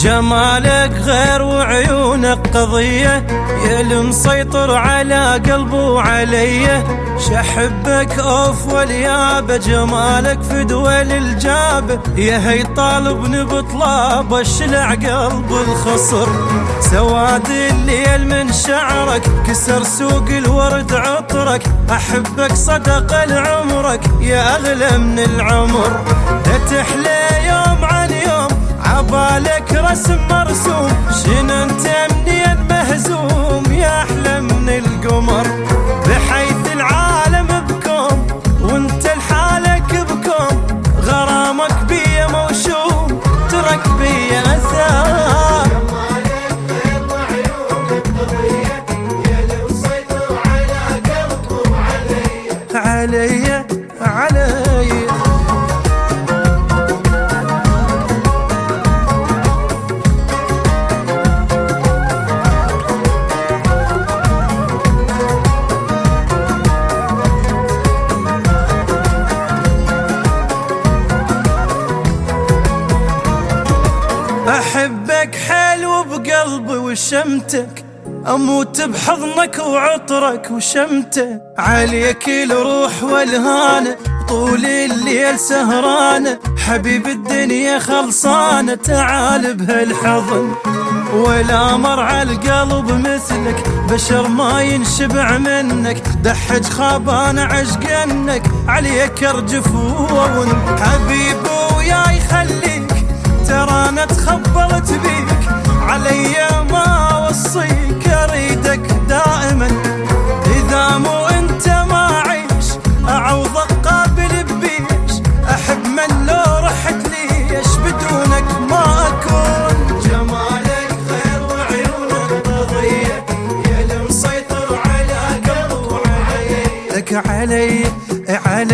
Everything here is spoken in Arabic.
جمالك غير وعيونك قضية، يا اللي مسيطر على قلبي وعليه. شحبك اوف واليابة، جمالك في دول الجابة، يا هي طالبني بطلاب الشلع قلب الخصر. سواد الليل من شعرك كسر سوق الورد عطرك، احبك صدق العمرك يا اغلى من العمر. لا تحلى يوم عن يوم عبالك رسم مرسوم، شنو انت منين مهزوم يا احلى من القمر. بحيث العالم بكم وانت لحالك بكم، غرامك بيا موشوم ترك بيا اثار. جمالك غير وعيونك قضية، يا اللي مسيطر على قلبي وعليا. علي أحبك حلو بقلبي وشمتك، أموت بحضنك وعطرك وشمتك. عليك الروح والهانة طول الليل سهرانة، حبيب الدنيا خلصانة تعال بهالحضن. ولا مرعى القلب مثلك، بشر ما ينشبع منك، دحج خابان عشقنك عليك ارجف وون. حبيبي وياي خليك ترى انا تخبرت بيك، علي ما وصيك اريدك دائما. اذا مو انت ما اعيش اعوضك قابل بيش، احب من لو رحت ليش بدونك ما اكون. جمالك غير وعيونك قضية، يا اللي مسيطر على قلبي وعليا. لك علي